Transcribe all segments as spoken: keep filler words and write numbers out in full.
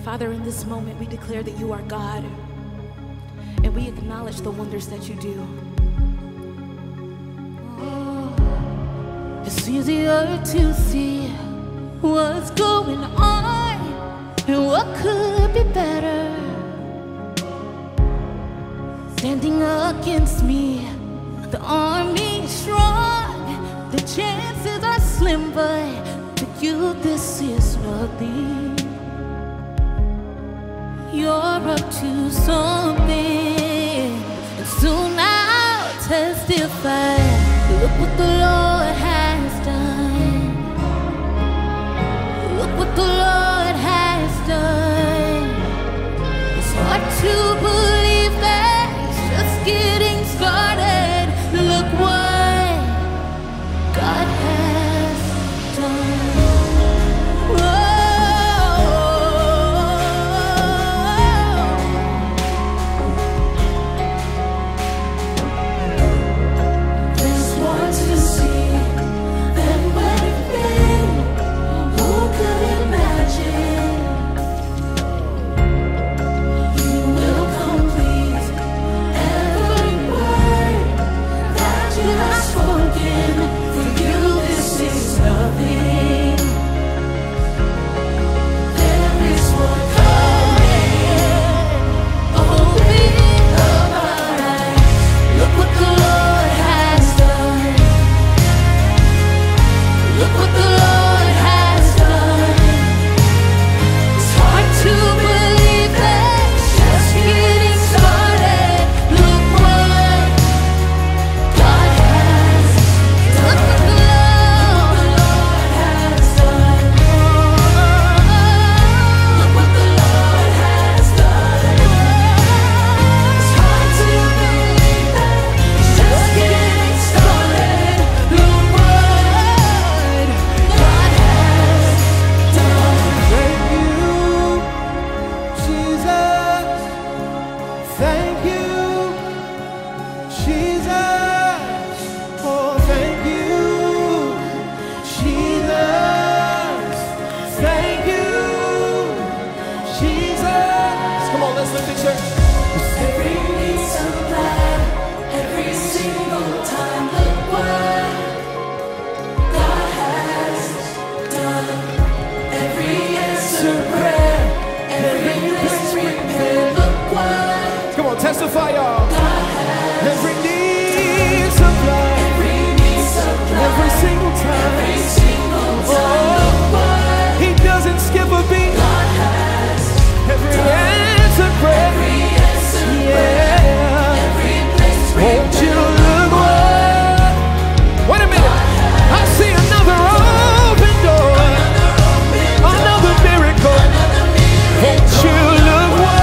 Father, in this moment, we declare that you are God, and we acknowledge the wonders that you do. Oh, it's easier to see what's going on and what could be better. Standing against me, the army is strong, the chances are slim, but to you this is nothing. You're up to something, and soon I'll testify. Look what the Lord has done. Look what the Lord has done. It's hard to believe that it's just getting started. Look what God has done. Testify, y'all. Every need supplied, every need supplied, every single time, every single time. Oh, He doesn't skip a beat. God has every answer prayer, every answer prayer, yeah. Every place won't you look what? Wait a minute. I see another open door, another, open door, another miracle. Another miracle. Won't you look what?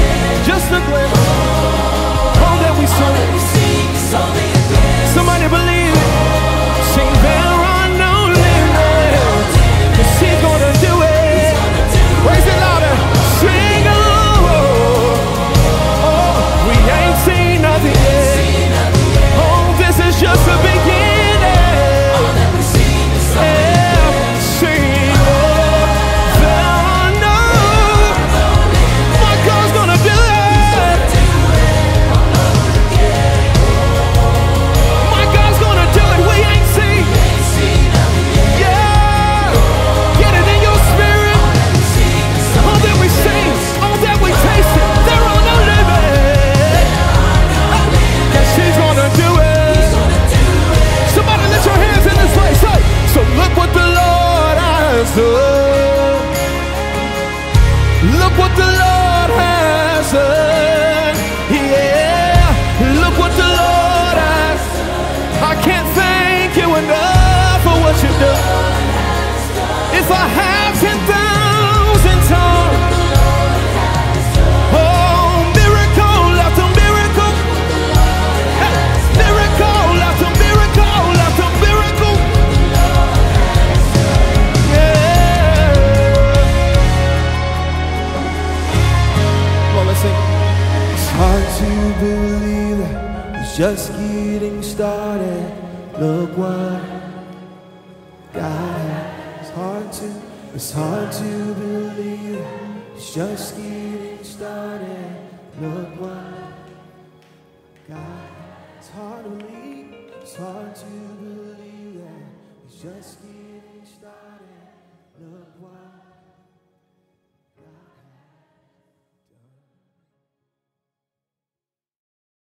Somebody believe. If I had ten thousand tongues, oh, miracle after miracle, hey, miracle after miracle after miracle, yeah. Come on, let's sing. It's hard to believe that it's just getting started. Look what God has. It's hard to, it's hard to believe it's just getting started. Look what God. It's hard to believe. It's hard to believe that it's just getting